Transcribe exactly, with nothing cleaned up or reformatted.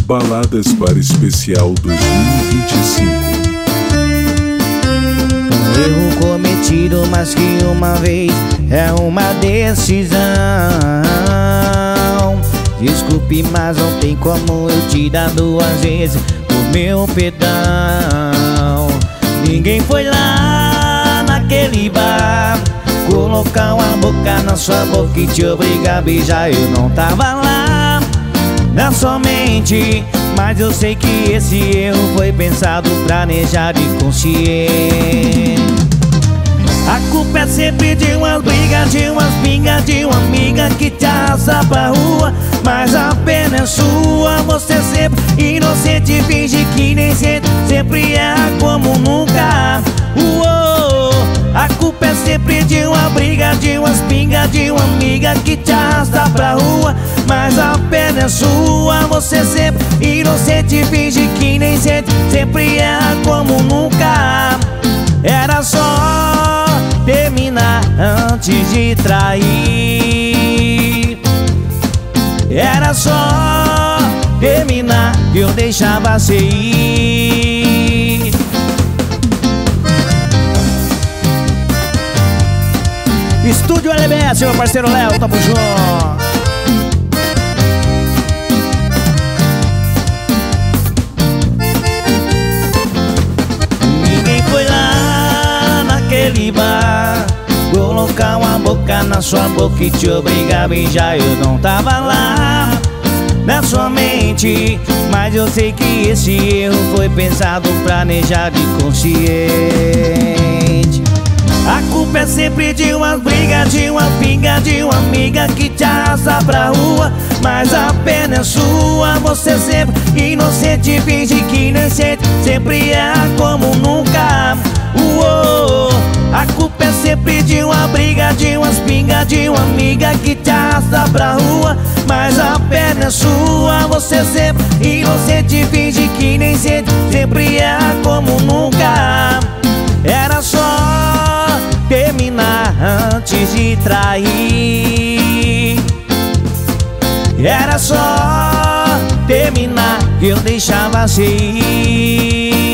Baladas para Especial dois mil e vinte e cinco. Um erro cometido mais que uma vez é uma decisão. Desculpe, mas não tem como eu te dar duas vezes o meu perdão. Ninguém foi lá naquele bar colocar uma boca na sua boca e te obrigar a beijar. Eu não tava lá na sua mente, mas eu sei que esse erro foi pensado, planejado e consciente. A culpa é sempre de umas brigas, de umas pingas, de uma amiga que te arrasta pra rua, mas a pena é sua. Você sempre inocente, finge que nem sente, sempre erra como nunca. Uou! A culpa é sempre de uma briga, de umas pingas, de uma amiga que te arrasta pra rua, mas a pena é sua. Você sempre inocente, finge que nem sente, sempre erra como nunca. Era só terminar antes de trair. Era só terminar que eu deixava você ir. Estúdio L B S, meu parceiro Léo, tamo junto. Ninguém foi lá naquele bar colocar uma boca na sua boca e te obrigar a beijar. Eu não tava lá na sua mente, mas eu sei que esse erro foi pensado, planejado e consciente. A culpa é sempre de umas brigas, de uma pinga, de uma amiga que te arrasta pra rua, mas a pena é sua. Você sempre inocente, finge que nem sente, sempre erra como nunca. Uou! A culpa é sempre de uma briga, de umas pingas, de uma amiga que te arrasta pra rua, mas a pena é sua. Você sempre inocente, finge que nem sente, sempre erra como nunca. Era só terminar antes de trair. Era só terminar que eu deixava você ir.